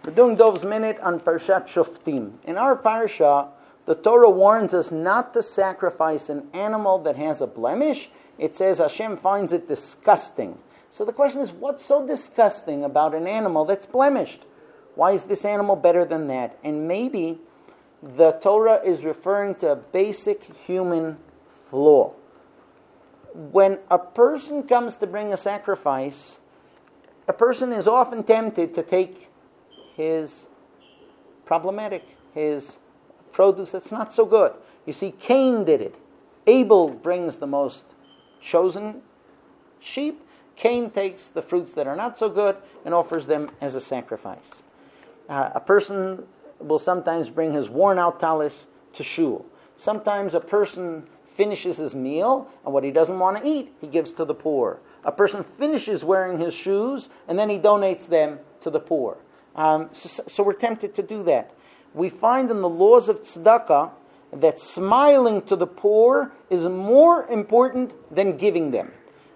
We're doing Dov's Minute on Parshat Shoftim. In our Parsha, the Torah warns us not to sacrifice an animal that has a blemish. It says Hashem finds it disgusting. So the question is, what's so disgusting about an animal that's blemished? Why is this animal better than that? And maybe the Torah is referring to a basic human flaw. When a person comes to bring a sacrifice, a person is often tempted to take his produce that's not so good. You see, Cain did it. Abel brings the most chosen sheep. Cain takes the fruits that are not so good and offers them as a sacrifice. A person will sometimes bring his worn-out talis to shul. Sometimes a person finishes his meal, and what he doesn't want to eat, he gives to the poor. A person finishes wearing his shoes, and then he donates them to the poor. So we're tempted to do that. We find in the laws of tzedakah that smiling to the poor is more important than giving them.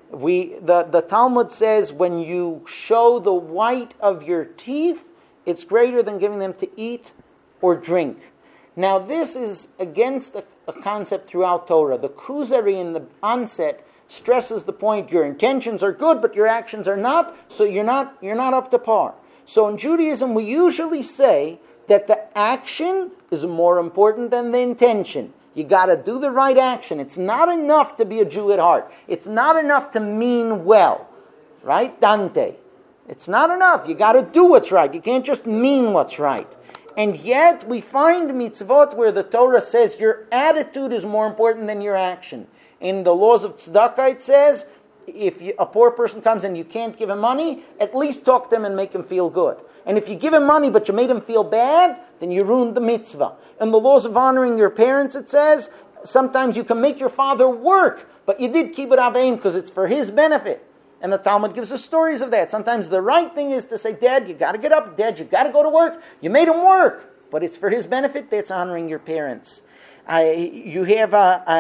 The Talmud says when you show the white of your teeth, it's greater than giving them to eat or drink. Now this is against a concept throughout Torah. The Kuzari in the onset stresses the point, your intentions are good, but your actions are not, so you're not up to par. So in Judaism, we usually say that the action is more important than the intention. You got to do the right action. It's not enough to be a Jew at heart. It's not enough to mean well. Right? Dante. It's not enough. You got to do what's right. You can't just mean what's right. And yet, we find mitzvot where the Torah says your attitude is more important than your action. In the laws of tzedakah, it says, if a poor person comes and you can't give him money, at least talk to him and make him feel good. And if you give him money but you made him feel bad, then you ruined the mitzvah. In the laws of honoring your parents, it says, sometimes you can make your father work, but you did kibbud avein because it's for his benefit. And the Talmud gives us stories of that. Sometimes the right thing is to say, Dad, you got to get up. Dad, you got to go to work. You made him work, but it's for his benefit. That's honoring your parents. You have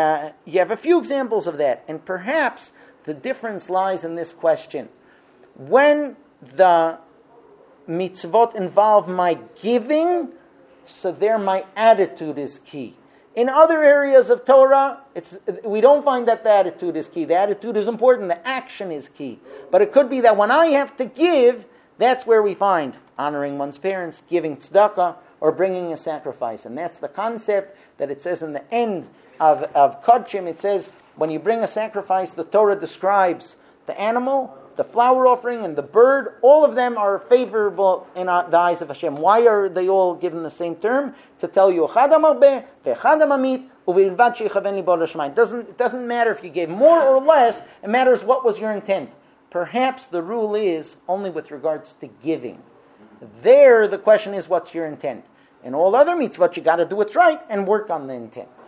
a few examples of that, and perhaps the difference lies in this question. When the mitzvot involve my giving, so there my attitude is key. In other areas of Torah, we don't find that the attitude is key. The attitude is important. The action is key. But it could be that when I have to give, that's where we find honoring one's parents, giving tzedakah, or bringing a sacrifice. And that's the concept that it says in the end of Kodshim. It says, when you bring a sacrifice, the Torah describes the animal, the flower offering, and the bird. All of them are favorable in the eyes of Hashem. Why are they all given the same term? To tell you, it doesn't matter if you gave more or less. It matters what was your intent. Perhaps the rule is only with regards to giving. There, the question is, what's your intent? In all other mitzvot, you got to do what's right and work on the intent.